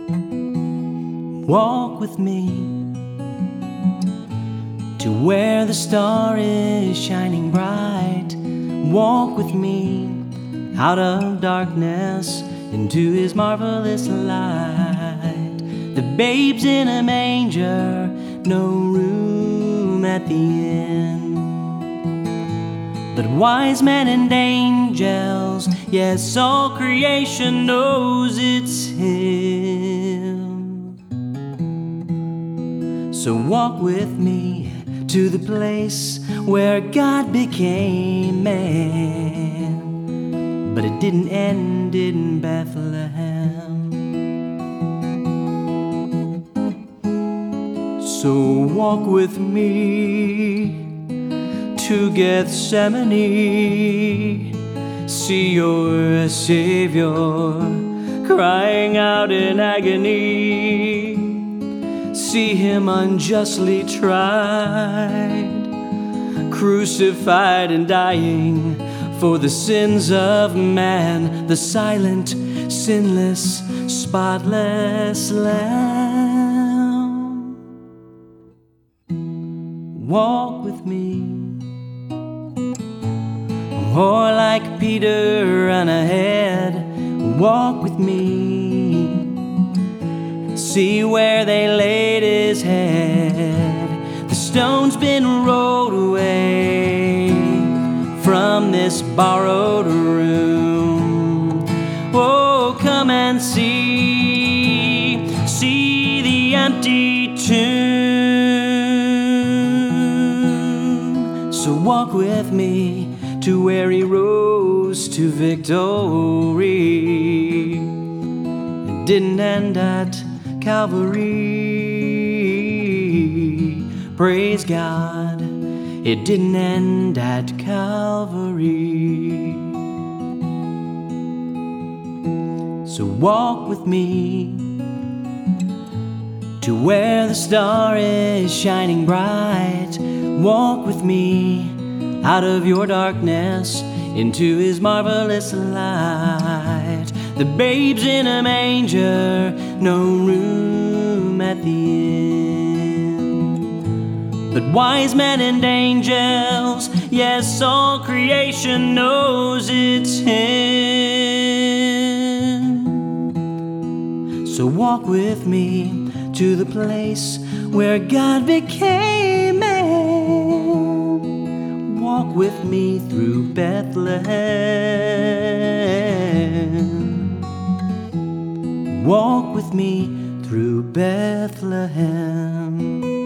Walk with me to where the star is shining bright. Walk with me out of darkness into his marvelous light. The babe's in a manger, no room at the inn, but wise men and angels, yes, all creation knows it's him. So walk with me to the place where God became man, but it didn't end in Bethlehem. So walk with me to Gethsemane, see your Savior crying out in agony. See him unjustly tried, crucified and dying for the sins of man, the silent, sinless, spotless Lamb. Walk with me, or like Peter, run ahead. Walk with me, see where they laid his head. The stone's been rolled away from this borrowed room. Oh, come and see the empty tomb. So walk with me to where he rose to victory. It didn't end at Calvary, praise God, it didn't end at Calvary. So walk with me to where the star is shining bright. Walk with me out of your darkness into his marvelous light. The babe's in a manger, no room at the inn, but wise men and angels, yes, all creation knows it's him. So walk with me to the place where God became man. Walk with me through Bethlehem. Walk with me through Bethlehem.